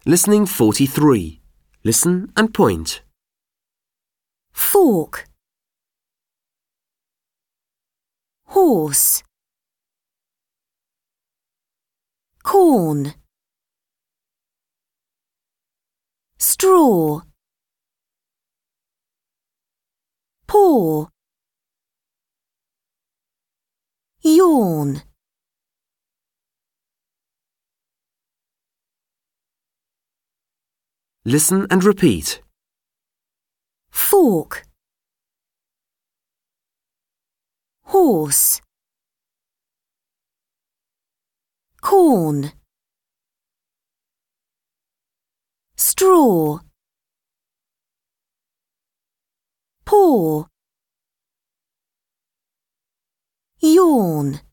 Listening 43. Listen and point. Fork, horse, corn, straw, paw, yawn. Listen and repeat. Fork, horse, corn, straw, paw, yawn.